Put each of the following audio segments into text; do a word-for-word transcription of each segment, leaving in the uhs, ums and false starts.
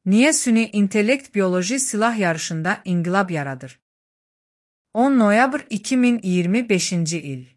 Niye süni intellekt biyoloji silah yarışında inqilab yaradır? on noyabr iki min iyirmi beşinci il.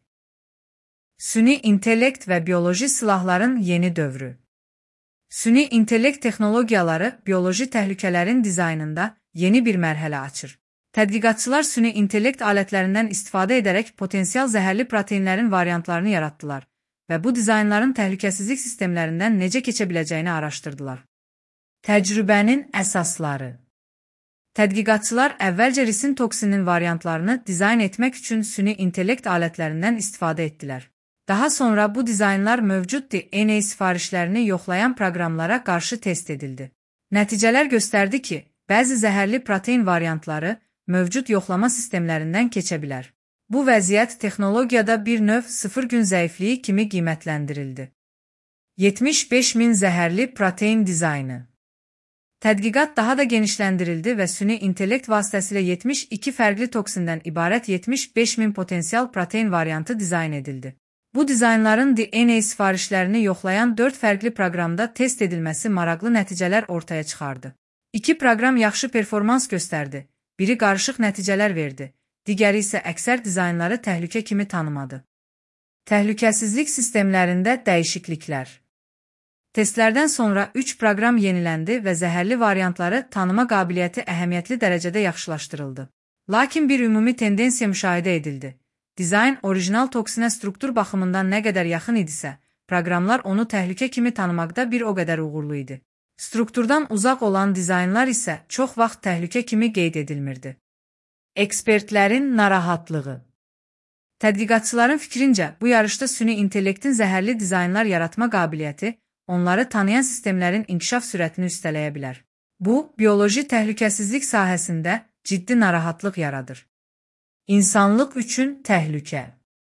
Süni intellekt ve biyoloji silahların yeni dövrü. Süni intellekt texnologiyaları biyoloji təhlükələrin dizaynında yeni bir mərhələ açır. Tədqiqatçılar süni intellekt alətlərindən istifadə edərək potensial zəhərli proteinlərin variantlarını yaratdılar və bu dizaynların təhlükəsizlik sistemlərindən necə keçə biləcəyini araşdırdılar. Təcrübənin əsasları. Tədqiqatçılar əvvəlcə risin toksinin variantlarını dizayn etmək üçün süni intellekt alətlərindən istifadə etdilər. Daha sonra bu dizaynlar mövcud D N A sifarişlərini yoxlayan proqramlara qarşı test edildi. Nəticələr göstərdi ki, bəzi zəhərli protein variantları mövcud yoxlama sistemlərindən keçə bilər. Bu vəziyyət texnologiyada bir növ sıfır gün zəifliyi kimi qiymətləndirildi. yetmiş beş min zəhərli protein dizaynı. Tədqiqat daha da genişləndirildi və süni intellekt vasitəsilə yetmiş iki fərqli toksindən ibarət yetmiş beş min potensial protein variantı dizayn edildi. Bu dizaynların D N A sifarişlərini yoxlayan dörd fərqli proqramda test edilməsi maraqlı nəticələr ortaya çıxardı. İki proqram yaxşı performans göstərdi, biri qarışıq nəticələr verdi, digəri isə əksər dizaynları təhlükə kimi tanımadı. Təhlükəsizlik sistemlərində dəyişikliklər. Testlərdən sonra üç proqram yeniləndi və zəhərli variantları tanıma qabiliyyəti əhəmiyyətli dərəcədə yaxşılaşdırıldı. Lakin bir ümumi tendensiya müşahidə edildi. Dizayn orijinal toksinə struktur baxımından nə qədər yaxın idisə, proqramlar onu təhlükə kimi tanımaqda bir o qədər uğurlu idi. Strukturdan uzaq olan dizaynlar isə çox vaxt təhlükə kimi qeyd edilmirdi. Ekspertlərin narahatlığı. Tədqiqatçıların fikrincə, bu yarışda süni intellektin zəhərli dizaynlar yaratma qabiliyyəti onları tanıyan sistemlərin inkişaf sürətini üstələyə bilər. Bu, biyoloji təhlükəsizlik sahəsində ciddi narahatlıq yaradır. İnsanlıq üçün təhlükə.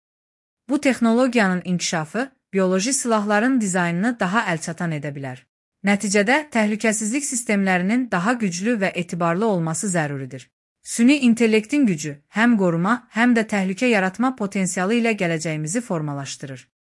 Bu texnologiyanın inkişafı biyoloji silahların dizaynını daha əlçatan edə bilər. Nəticədə təhlükəsizlik sistemlərinin daha güclü və etibarlı olması zəruridir. Süni intellektin gücü həm qoruma, həm də təhlükə yaratma potensialı ilə gələcəyimizi formalaşdırır.